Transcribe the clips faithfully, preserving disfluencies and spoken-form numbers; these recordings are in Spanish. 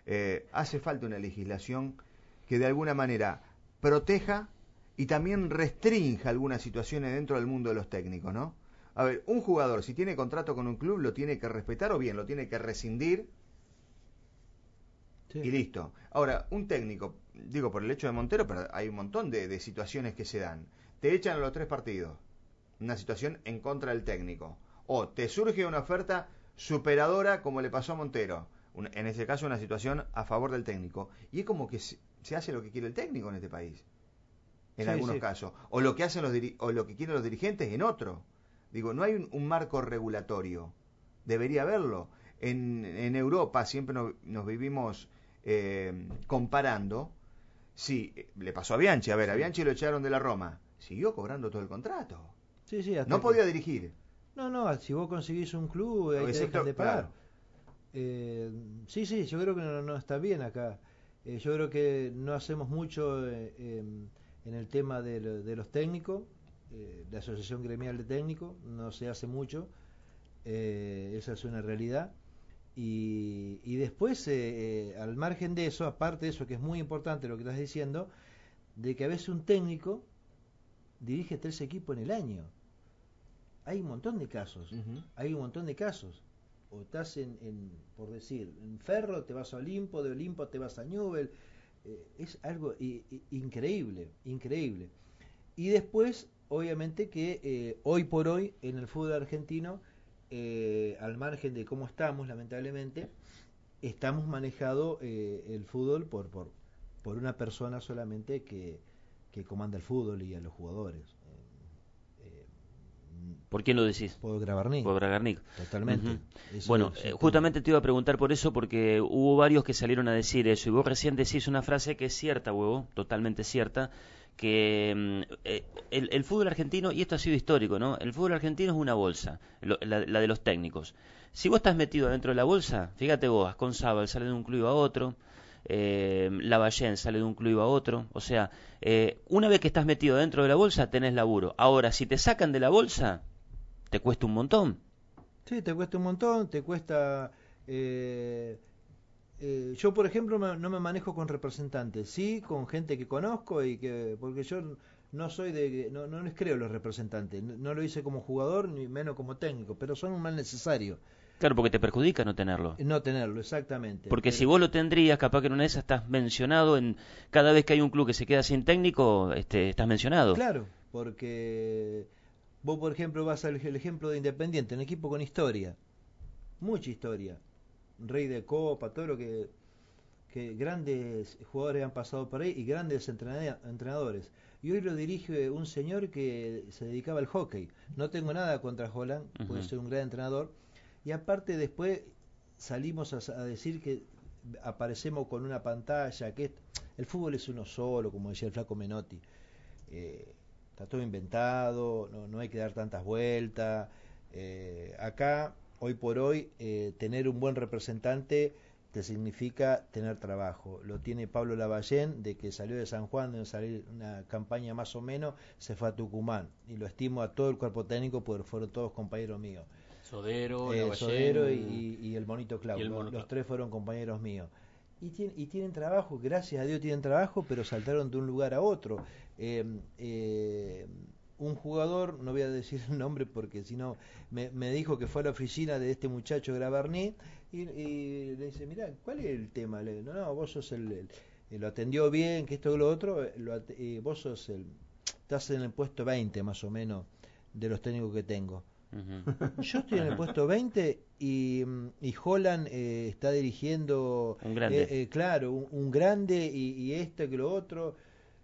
Eh, hace falta una legislación que de alguna manera proteja y también restrinja algunas situaciones dentro del mundo de los técnicos, ¿no? A ver, un jugador, si tiene contrato con un club, lo tiene que respetar o bien lo tiene que rescindir Sí. y listo. Ahora, un técnico, digo por el hecho de Montero, pero hay un montón de, de situaciones que se dan. Te echan a los tres partidos, una situación en contra del técnico. O te surge una oferta superadora como le pasó a Montero. Un, en ese caso, una situación a favor del técnico. Y es como que se, se hace lo que quiere el técnico en este país, en Sí, algunos sí. casos. O lo que hacen los diri o lo que quieren los dirigentes en otro. Digo, no hay un, un marco regulatorio. Debería haberlo. En, en Europa siempre nos, nos vivimos eh, comparando. Sí, le pasó a Bianchi. A ver, a Sí. Bianchi lo echaron de la Roma. Siguió cobrando todo el contrato. Sí, sí, hasta No que... podía dirigir. No, no, si vos conseguís un club, ahí te dejan Excepto, de pagar. claro. Eh, sí, sí, yo creo que no, no está bien acá. Eh, yo creo que no hacemos mucho eh, em, en el tema de, lo- de los técnicos, eh, la Asociación Gremial de Técnicos, no se hace mucho, eh, esa es una realidad. Y, y después, eh, eh, al margen de eso, aparte de eso, que es muy importante lo que estás diciendo, de que a veces un técnico dirige tres equipos en el año. Hay un montón de casos, Ujú. hay un montón de casos. O estás en, en, por decir, en Ferro, te vas a Olimpo, de Olimpo te vas a Newell. Eh, es algo i- i- increíble, increíble. Y después, obviamente que eh, hoy por hoy en el fútbol argentino, eh, al margen de cómo estamos, lamentablemente, estamos manejado eh, el fútbol por, por, por una persona solamente que, que comanda el fútbol y a los jugadores. Eh, eh, ¿Por quién lo decís? Puedo Grabarní, Por Bragarnik. totalmente. Ujú. Eso Bueno, es eh, un tema. justamente te iba a preguntar por eso, porque hubo varios que salieron a decir eso, y vos recién decís una frase que es cierta, huevo, totalmente cierta, que mm, eh, el, el fútbol argentino, y esto ha sido histórico, ¿no? El fútbol argentino es una bolsa, lo- la, la de los técnicos. Si vos estás metido dentro de la bolsa, fíjate vos, Asconzábal sale de un club a otro, eh, Lavallén sale de un club a otro, o sea, eh, una vez que estás metido dentro de la bolsa, tenés laburo. Ahora, si te sacan de la bolsa, te cuesta un montón. Sí, te cuesta un montón, te cuesta... eh, eh, yo, por ejemplo, me- no me manejo con representantes, sí, con gente que conozco y que... Porque yo no soy de... No, no les creo los representantes, no, no lo hice como jugador ni menos como técnico, pero son un mal necesario Claro, porque te perjudica no tenerlo. no tenerlo, exactamente. Porque si Pero, vos lo tendrías, capaz que en una de esas estás mencionado en cada vez que hay un club que se queda sin técnico, este, estás mencionado. claro, porque vos, por ejemplo, vas al el ejemplo de Independiente, un equipo con historia, mucha historia, rey de copa, todo lo que que grandes jugadores han pasado por ahí y grandes entrenad- entrenadores. Y hoy lo dirige un señor que se dedicaba al hockey. No tengo nada contra Holland, puede Ujú. ser un gran entrenador. Y aparte después salimos a, a decir que aparecemos con una pantalla, que el fútbol es uno solo, como decía el flaco Menotti. Eh, Está todo inventado, no, no hay que dar tantas vueltas. Eh, acá, hoy por hoy, eh, tener un buen representante te significa tener trabajo. Lo tiene Pablo Lavallén, de que salió de San Juan, de salir una campaña más o menos, se fue a Tucumán. Y lo estimo a todo el cuerpo técnico porque fueron todos compañeros míos. Sodero, Eh, Sodero y, Lavallén y- y el Monito Clau, y el lo- Mono los Club. tres fueron compañeros míos. Y, tien- y tienen trabajo, gracias a Dios tienen trabajo, pero saltaron de un lugar a otro. Eh, eh, un jugador, no voy a decir el nombre porque si no, me, me dijo que fue a la oficina de este muchacho Grabarní y, y le dice, mirá, ¿cuál es el tema? Le digo, no, no, vos sos el, el- el- lo atendió bien, que esto que lo otro, eh, lo at- eh, vos sos el, estás en el puesto veinte más o menos de los técnicos que tengo. Ujú. Yo estoy en el puesto veinte y, mm, y Holland eh, está dirigiendo, Un eh, grande. eh, claro, un, un grande y, y esto que lo otro.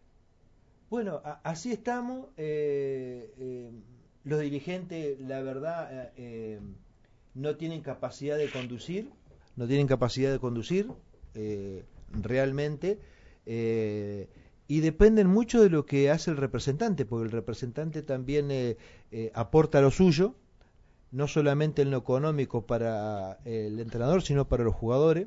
Bueno, a- así estamos. eh, eh, los dirigentes, la verdad, eh, eh, no tienen capacidad de conducir, no tienen capacidad de conducir eh, realmente. eh, y dependen mucho de lo que hace el representante, porque el representante también eh, eh, aporta lo suyo, no solamente en lo económico para el entrenador, sino para los jugadores.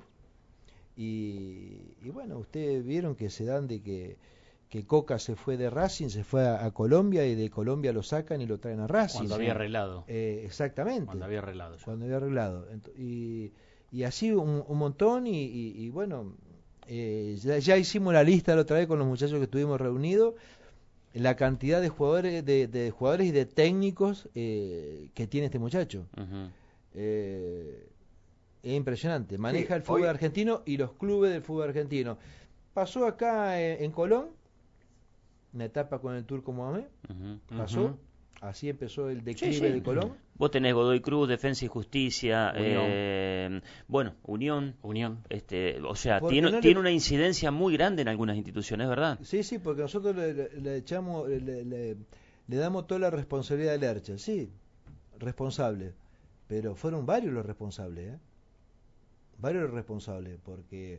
Y, y bueno, ustedes vieron que se dan de que, que Coca se fue de Racing, se fue a, a Colombia y de Colombia lo sacan y lo traen a Racing. Cuando había arreglado. Eh, exactamente. Cuando había arreglado ya. Cuando había arreglado. Ent- y, y así un, un montón, y, y, y bueno, eh, ya, ya hicimos la lista la otra vez con los muchachos que estuvimos reunidos, la cantidad de jugadores, de, de jugadores y de técnicos eh, que tiene este muchacho. Uh-huh. eh, es impresionante, maneja Sí, el fútbol hoy... argentino y los clubes del fútbol argentino. Pasó acá en, en Colón, una etapa con el Turco Mohamed, Uh-huh. pasó, Uh-huh. así empezó el declive Sí, sí. de Colón. Vos tenés Godoy Cruz, Defensa y Justicia, Unión. eh, bueno, Unión, Unión. este, o sea, Porque tiene, no le- tiene una incidencia muy grande en algunas instituciones, ¿verdad? Sí, sí, porque nosotros le, le- le echamos, le, le- le damos toda la responsabilidad del Ercha, sí, responsable, pero fueron varios los responsables, ¿eh? Varios los responsables, porque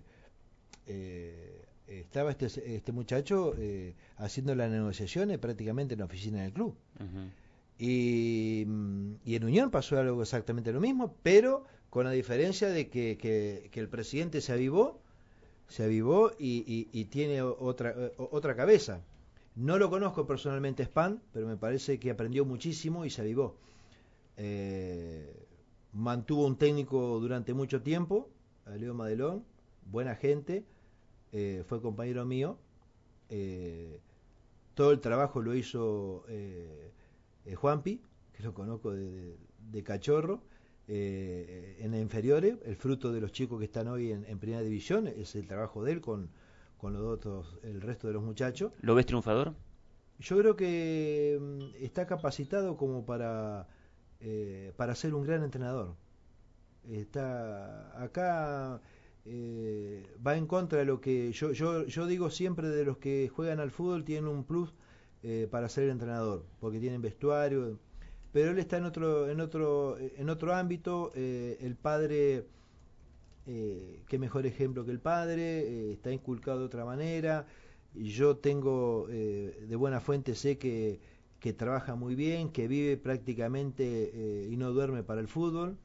eh, estaba este, este muchacho eh, haciendo las negociaciones prácticamente en la oficina del club. Uh-huh. Y, y en Unión pasó algo exactamente lo mismo, pero con la diferencia de que, que, que el presidente se avivó, se avivó y, y, y tiene otra, otra cabeza. No lo conozco personalmente, Span, pero me parece que aprendió muchísimo y se avivó. Eh, mantuvo un técnico durante mucho tiempo, a Leo Madelón, buena gente, eh, fue compañero mío. Eh, todo el trabajo lo hizo eh, eh, Juanpi, que lo conozco de, de, de cachorro, eh, en las inferiores. El fruto de los chicos que están hoy en, en primera división es el trabajo de él con, con los otros, el resto de los muchachos. ¿Lo ves triunfador? Yo creo que mm, está capacitado como para eh, para ser un gran entrenador. Está acá, eh, va en contra de lo que yo yo yo digo siempre, de los que juegan al fútbol tienen un plus eh, para ser entrenador, porque tienen vestuario, pero él está en otro en otro en otro ámbito. Eh, el padre, eh, qué mejor ejemplo que el padre, eh, está inculcado de otra manera. Y yo tengo eh, de buena fuente, sé que, que trabaja muy bien, que vive prácticamente eh, y no duerme para el fútbol,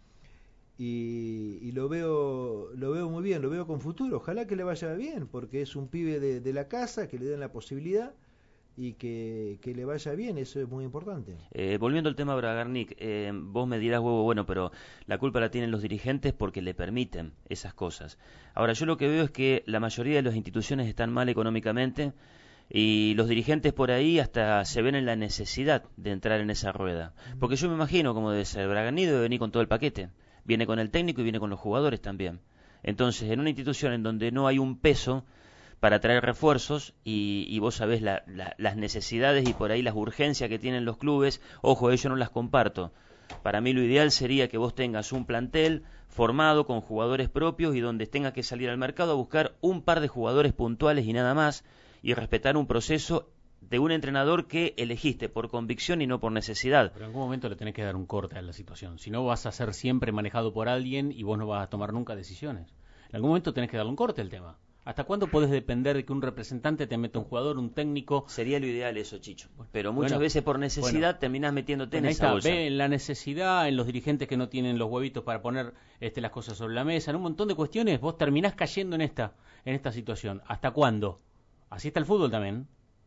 y, y lo veo lo veo muy bien, lo veo con futuro. Ojalá que le vaya bien, porque es un pibe de, de la casa, que le den la posibilidad y que, que le vaya bien, eso es muy importante. Eh, volviendo al tema Bragarnik, eh, vos me dirás, huevo, bueno, pero la culpa la tienen los dirigentes porque le permiten esas cosas. Ahora, yo lo que veo es que la mayoría de las instituciones están mal económicamente y los dirigentes por ahí hasta se ven en la necesidad de entrar en esa rueda. Porque yo me imagino cómo debe ser, Bragarnik debe venir con todo el paquete. Viene con el técnico y viene con los jugadores también. Entonces, en una institución en donde no hay un peso para traer refuerzos y, y vos sabés la, la, las necesidades y por ahí las urgencias que tienen los clubes, ojo, yo no las comparto. Para mí lo ideal sería que vos tengas un plantel formado con jugadores propios y donde tengas que salir al mercado a buscar un par de jugadores puntuales y nada más, y respetar un proceso de un entrenador que elegiste por convicción y no por necesidad. Pero en algún momento le tenés que dar un corte a la situación. Si no, vas a ser siempre manejado por alguien y vos no vas a tomar nunca decisiones. En algún momento tenés que darle un corte al tema. ¿Hasta cuándo podés depender de que un representante te meta un jugador, un técnico? Sería lo ideal eso, Chicho. Pero muchas Bueno, veces por necesidad bueno, terminás metiéndote bueno, en ahí esa está, bolsa. ve en la necesidad, en los dirigentes que no tienen los huevitos para poner este, las cosas sobre la mesa, en un montón de cuestiones, vos terminás cayendo en esta, en esta situación. ¿Hasta cuándo? Así está el fútbol también.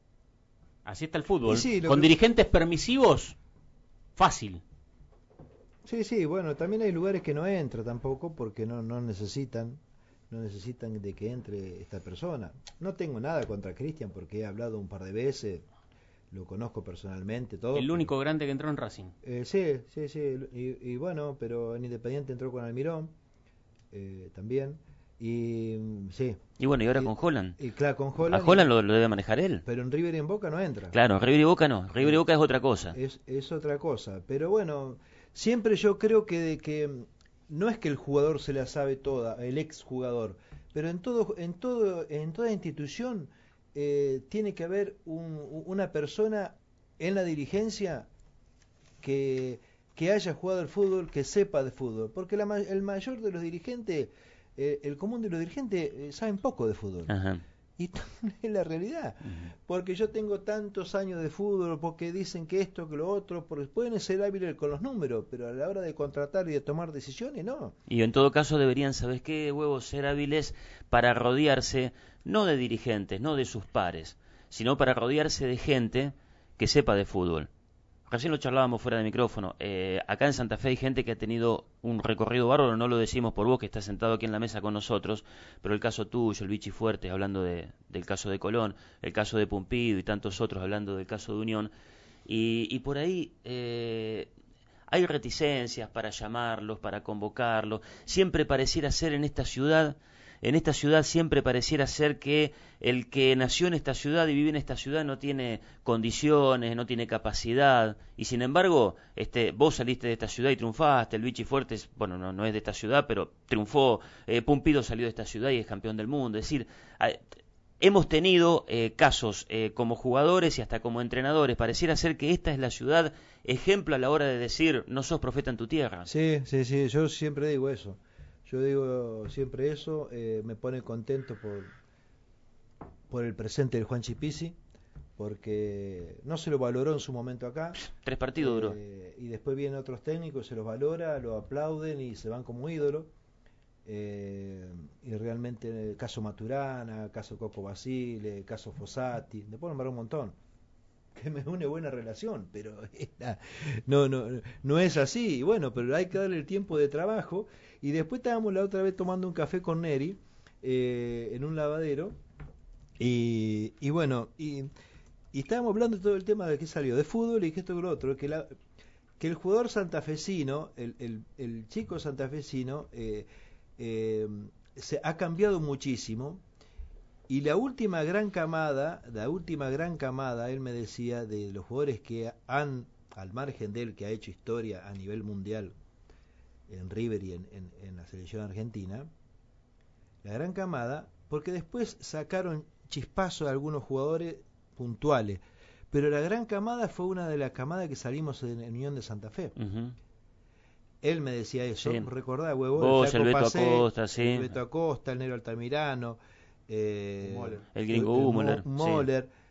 Así está el fútbol. Sí, sí, Con que... dirigentes permisivos, fácil. Sí, sí, bueno, también hay lugares que no entra tampoco porque no, no necesitan, no necesitan de que entre esta persona. No tengo nada contra Cristian porque he hablado un par de veces, lo conozco personalmente, todo. El pero... único grande que entró en Racing. Eh, sí, sí, sí, y, y bueno, pero en Independiente entró con Almirón, eh, también, y sí. Y bueno, y ahora y, con Holland. Y claro, con Holland. A Holland y... lo, lo debe manejar él. Pero en River y en Boca no entra. Claro, River y Boca no. River y Boca es otra cosa. Es, es otra cosa. Pero bueno, siempre yo creo que, de que no es que el jugador se la sabe toda, el ex jugador, pero en todo, en todo, en toda institución eh, tiene que haber un, una persona en la dirigencia que, que haya jugado al fútbol, que sepa de fútbol, porque la, el mayor de los dirigentes, eh, el común de los dirigentes eh, saben poco de fútbol. Ajá. Y es la realidad, uh-huh. Porque yo tengo tantos años de fútbol, porque dicen que esto, que lo otro, porque pueden ser hábiles con los números, pero a la hora de contratar y de tomar decisiones, no. Y en todo caso deberían, ¿sabes qué, huevos? Ser hábiles para rodearse, no de dirigentes, no de sus pares, sino para rodearse de gente que sepa de fútbol. Recién lo charlábamos fuera de micrófono. Eh, acá en Santa Fe hay gente que ha tenido un recorrido bárbaro, no lo decimos por vos que estás sentado aquí en la mesa con nosotros, pero el caso tuyo, el Vichy Fuerte, hablando de, del caso de Colón, el caso de Pumpido y tantos otros hablando del caso de Unión. Y, y por ahí eh, hay reticencias para llamarlos, para convocarlos. Siempre pareciera ser en esta ciudad... En esta ciudad siempre pareciera ser que el que nació en esta ciudad y vive en esta ciudad no tiene condiciones, no tiene capacidad. Y sin embargo, este, vos saliste de esta ciudad y triunfaste. El Vichy Fuertes, bueno, no, no es de esta ciudad, pero triunfó. Eh, Pumpido salió de esta ciudad y es campeón del mundo. Es decir, eh, hemos tenido eh, casos eh, como jugadores y hasta como entrenadores. Pareciera ser que esta es la ciudad ejemplo a la hora de decir, no sos profeta en tu tierra. Sí, sí, sí, yo siempre digo eso. Yo digo siempre eso, eh, me pone contento por, por el presente del Juan Chipisi, porque no se lo valoró en su momento acá. Tres partidos eh, duró. Y después vienen otros técnicos, se los valora, lo aplauden y se van como ídolo. Eh, y realmente el caso Maturana, caso Coco Basile, caso Fossati, me puedo nombrar un montón. Que me une buena relación, pero no, no, no es así. Y bueno, pero hay que darle el tiempo de trabajo. Y después estábamos la otra vez tomando un café con Neri eh, en un lavadero. Y, y bueno, y, y estábamos hablando de todo el tema de que salió de fútbol y que esto y lo otro. Que, la, que el jugador santafesino, el, el, el chico santafesino, eh, eh, se ha cambiado muchísimo. Y la última gran camada, la última gran camada, él me decía, de los jugadores que han, al margen de él, que ha hecho historia a nivel mundial en River y en, en, en la selección argentina, la gran camada, porque después sacaron chispazos de algunos jugadores puntuales, pero la gran camada fue una de las camadas que salimos en, en Unión de Santa Fe. Uh-huh. Él me decía eso, Sí. recordá, huevo, Vos, el, el Beto Pacé, Acosta, sí. el Beto Acosta, el Negro Altamirano, eh, el gringo el, el Müller, Müller, sí.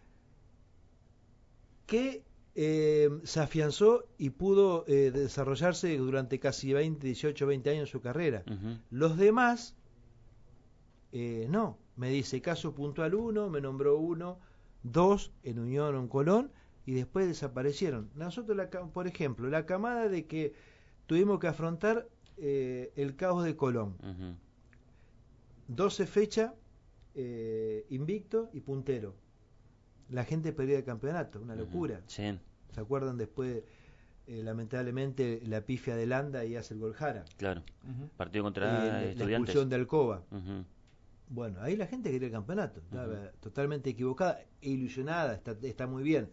que eh, se afianzó y pudo eh, desarrollarse durante casi veinte, dieciocho, veinte años en su carrera. Uh-huh. Los demás, eh, no. Me dice caso puntual uno, me nombró uno, dos en Unión o en Colón, y después desaparecieron. Nosotros, la, por ejemplo, la camada de que tuvimos que afrontar eh, el caos de Colón. Uh-huh. doce fechas, eh, invicto y puntero. La gente perdía el campeonato, una locura. Uh-huh. Sí. ¿Se acuerdan después, eh, lamentablemente, la pifia de Landa y hace el gol Jara? Claro. Uh-huh. Partido contra eh, la, Estudiantes. La expulsión de Alcoba. Uh-huh. Bueno, ahí la gente quería el campeonato. Estaba uh-huh. totalmente equivocada, ilusionada, está, está muy bien.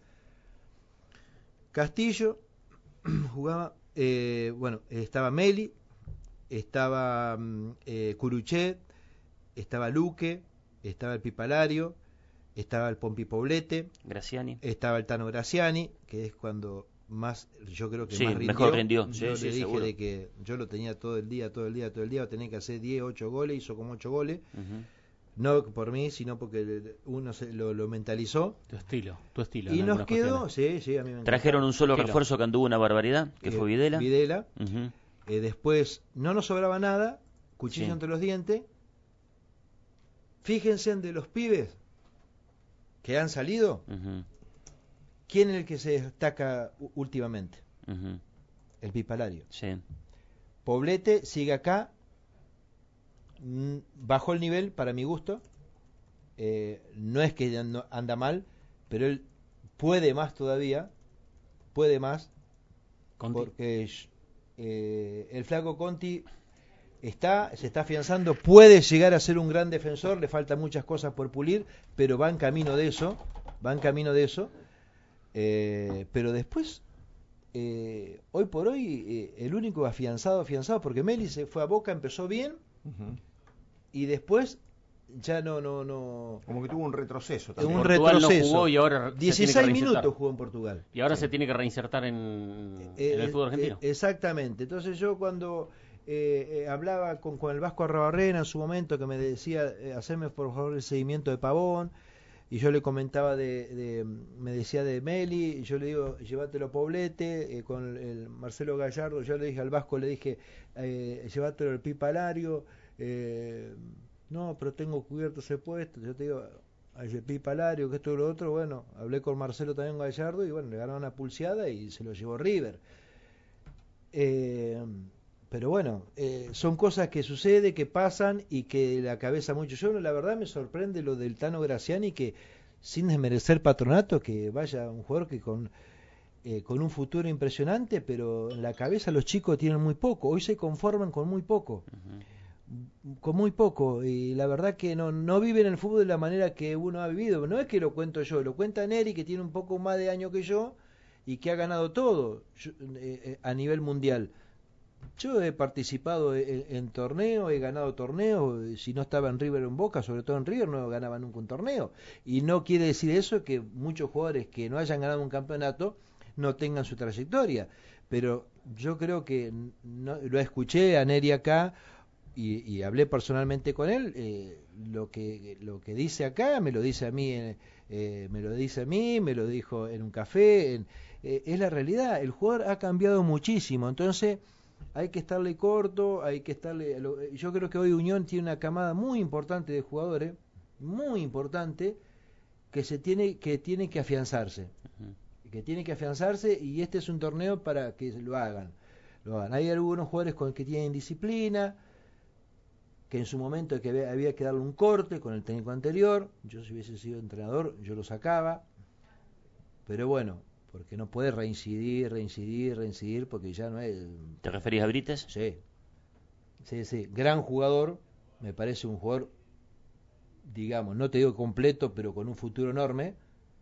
Castillo jugaba, eh, bueno, estaba Meli, estaba eh, Curuchet, estaba Luque, estaba el Pipalario, estaba el Pompi Poblete, Graciani, estaba el Tano Graciani, que es cuando más, yo creo que sí, más rindió. mejor rindió. Yo sí, le sí, dije seguro. de que yo lo tenía todo el día, todo el día, todo el día, tenía que hacer diez, ocho goles, hizo como ocho goles. Uh-huh. No por mí, sino porque uno se lo, lo mentalizó. Tu estilo, tu estilo. Y nos quedó, sí, sí, a mí me Trajeron un solo Estilo. refuerzo que anduvo una barbaridad, que eh, fue Videla. Videla. Uh-huh. Eh, después no nos sobraba nada, cuchillo Sí. entre los dientes. Fíjense de los pibes que han salido, Uh-huh. ¿quién es el que se destaca u- últimamente? Uh-huh. El Pipalario. Sí. Poblete sigue acá, mm, bajó el nivel para mi gusto. Eh, no es que no anda mal, pero él puede más todavía, puede más, Conti. porque eh, el flaco Conti está, se está afianzando, puede llegar a ser un gran defensor, le faltan muchas cosas por pulir, pero va en camino de eso, va en camino de eso. Eh, pero después, eh, hoy por hoy, eh, el único afianzado, afianzado, porque Meli se fue a Boca, empezó bien, Uh-huh. y después ya no, no, no. Como que tuvo un retroceso Un también. Portugal no retroceso. jugó y ahora se tiene que dieciséis reinsertar. minutos jugó en Portugal. Y ahora Sí. se tiene que reinsertar en, Eh, en el fútbol eh, argentino. eh, exactamente. Entonces yo cuando eh, eh, hablaba con, con el Vasco Arrobarrena en su momento, que me decía, eh, hacerme por favor el seguimiento de Pavón, y yo le comentaba de, de me decía de Meli, y yo le digo, llévatelo Poblete, eh, con el Marcelo Gallardo, yo le dije al Vasco, le dije, eh, llévatelo el Pipalario, eh, no, pero tengo cubierto ese puesto, yo te digo, a ese Pipa Lario, que esto y lo otro, bueno, hablé con Marcelo también Gallardo y bueno, le ganaron una pulseada y se lo llevó River. Eh, pero bueno, eh, son cosas que suceden, que pasan y que la cabeza mucho. Yo la verdad me sorprende lo del Tano Graciani, que sin desmerecer Patronato, que vaya un jugador que con, eh, con un futuro impresionante, pero en la cabeza los chicos tienen muy poco, hoy se conforman con muy poco. Uh-huh. Con muy poco, y la verdad que no, no viven el fútbol de la manera que uno ha vivido. No es que lo cuento yo, lo cuenta Neri, que tiene un poco más de años que yo y que ha ganado todo yo, eh, a nivel mundial. Yo he participado en, en torneos, he ganado torneos, si no estaba en River o en Boca, sobre todo en River, no ganaba nunca un torneo. Y no quiere decir eso que muchos jugadores que no hayan ganado un campeonato no tengan su trayectoria. Pero yo creo que, no, lo escuché a Neri acá, Y, y hablé personalmente con él, eh, lo que lo que dice acá me lo dice a mí, eh, me lo dice a mí, me lo dijo en un café, en, eh, es la realidad. El jugador ha cambiado muchísimo, entonces hay que estarle corto, hay que estarle. Yo creo que hoy Unión tiene una camada muy importante de jugadores, muy importante, que se tiene que tiene que afianzarse, uh-huh. que tiene que afianzarse y este es un torneo para que lo hagan, lo hagan. Hay algunos jugadores con que tienen disciplina, que en su momento que había que darle un corte con el técnico anterior. Yo si hubiese sido entrenador yo lo sacaba, pero bueno, porque no puede reincidir, reincidir, reincidir, porque ya no es... ¿Te referís a Brites? Sí, sí, sí, gran jugador, me parece un jugador, digamos, no te digo completo, pero con un futuro enorme,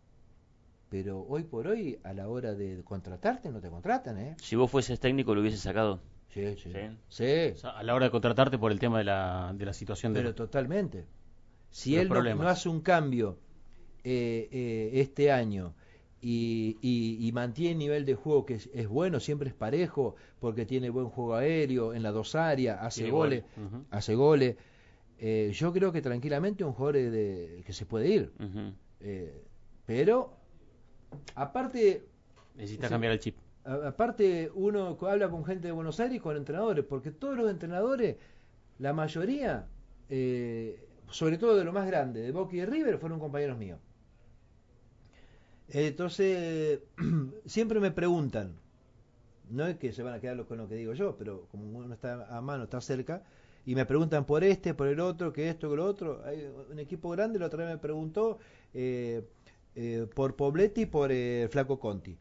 pero hoy por hoy a la hora de contratarte no te contratan, ¿eh? Si vos fueses técnico lo hubieses sacado. Sí, sí. sí. sí. O sea, a la hora de contratarte por el tema de la, de la situación de... Pero totalmente. Si él no, no hace un cambio eh, eh, este año y, y, y mantiene el nivel de juego que es, es bueno, siempre es parejo, porque tiene buen juego aéreo en las dos áreas, hace tiene goles, gol. uh-huh. hace goles. Eh, yo creo que tranquilamente un jugador de, de, que se puede ir. Uh-huh. Eh, pero, aparte... Necesita cambiar el chip. Aparte uno habla con gente de Buenos Aires y con entrenadores, porque todos los entrenadores, la mayoría, eh, sobre todo de lo más grande, de Boca y de River, fueron compañeros míos. Entonces, siempre me preguntan, no es que se van a quedar con lo que digo yo, pero como uno está a mano, está cerca, y me preguntan por este, por el otro, que esto, que lo otro. Hay un equipo grande, la otra vez me preguntó eh, eh, por Pobletti y por eh, Flaco Conti.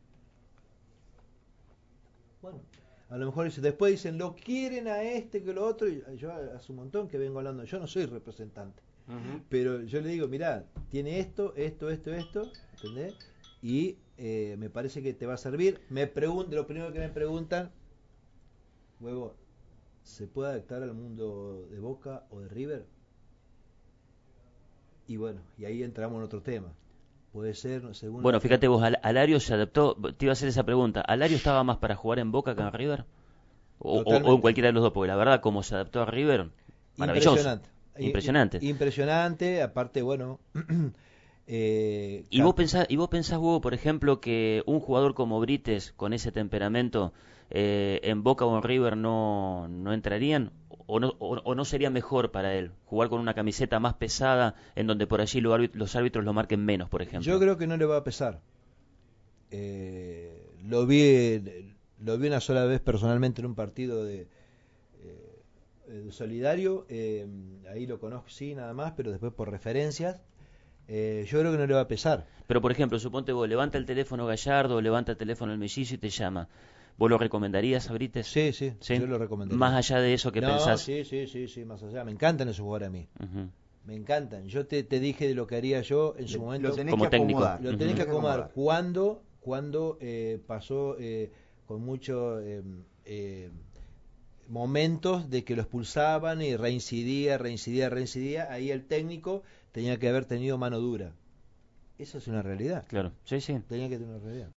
Bueno, a lo mejor después dicen, lo quieren a este que lo otro, y yo hace un montón que vengo hablando, yo no soy representante, uh-huh. pero yo le digo, mirá, tiene esto, esto, esto, esto, ¿entendés? Y eh, me parece que te va a servir. Me preguntan, lo primero que me preguntan, huevo, ¿se puede adaptar al mundo de Boca o de River? Y bueno, y ahí entramos en otro tema. Puede ser, según... Bueno, fíjate vos, Al- Alario se adaptó, te iba a hacer esa pregunta, ¿Alario estaba más para jugar en Boca que en River? O, o, o en cualquiera de los dos, porque la verdad, como se adaptó a River, maravilloso. Impresionante. Impresionante. Impresionante, aparte, bueno... eh, ¿Y, vos pensás, ¿Y vos pensás, Hugo, por ejemplo, que un jugador como Brites, con ese temperamento, eh, en Boca o en River no, no entrarían? O no, o, o no sería mejor para él jugar con una camiseta más pesada en donde por allí lo árbit- los árbitros lo marquen menos, por ejemplo? Yo creo que no le va a pesar. Eh, lo vi lo vi una sola vez personalmente en un partido de, eh, de Solidario. Eh, ahí lo conozco, sí, nada más, pero después por referencias. Eh, yo creo que no le va a pesar. Pero, por ejemplo, suponte vos, levanta el teléfono Gallardo, levanta el teléfono el Mellizo y te llama. ¿Vos lo recomendarías a Brites? Sí, sí, sí, yo lo recomendaría. Más allá de eso que no, pensás. Sí, sí, sí, sí, más allá. Me encantan esos jugadores a mí. Uh-huh. Me encantan. Yo te, te dije de lo que haría yo en su lo, momento. Lo tenés como que técnico. acomodar. Lo tenés uh-huh. que acomodar. Cuando, cuando eh, pasó eh, con muchos eh, eh, momentos de que lo expulsaban y reincidía, reincidía, reincidía, ahí el técnico tenía que haber tenido mano dura. Eso es una realidad. Claro, sí, sí. Tenía que tener una realidad.